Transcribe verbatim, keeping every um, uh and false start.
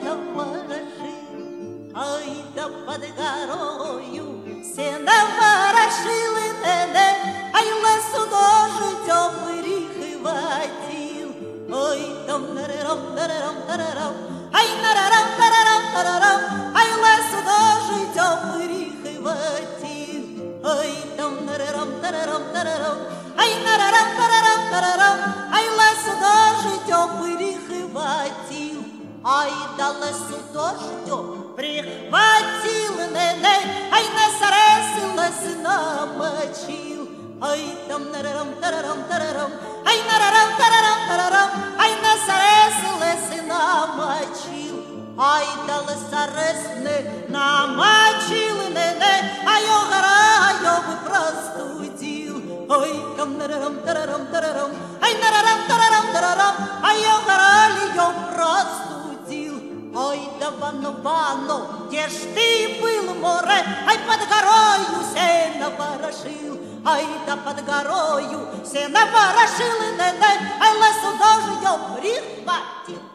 да ворошил, ай да под горою сено ворошил и не-не, ай лесу дождь тёплый хватил, ой там нарарам нарарам тарарам, ай нарарам тарарам тарарам, ай лесу дождь тёплый хватил, ой там нарарам тарарам тарарам, ай нарарам тарарам тарарам, ай лесу дождь тёплый хватил, ай да лесу дождь прихватил, не-не, ай на саресы лес намочил, ай там нарарам тарарам тарарам, ай нарарам тарарам тарарам, ай на саресы лес намочил, ай да лесарес не намочил, не-не, ай огораю бы простудил, ай там нарарам тарарам тарарам, ай нарарам тарарам тарарам, ай огораю простудил, ой да вано вано, где ж ты был, море, ай под горою сено ворошил, ай да под горою сено ворошил, не-не, ай лесу дождь прихватил.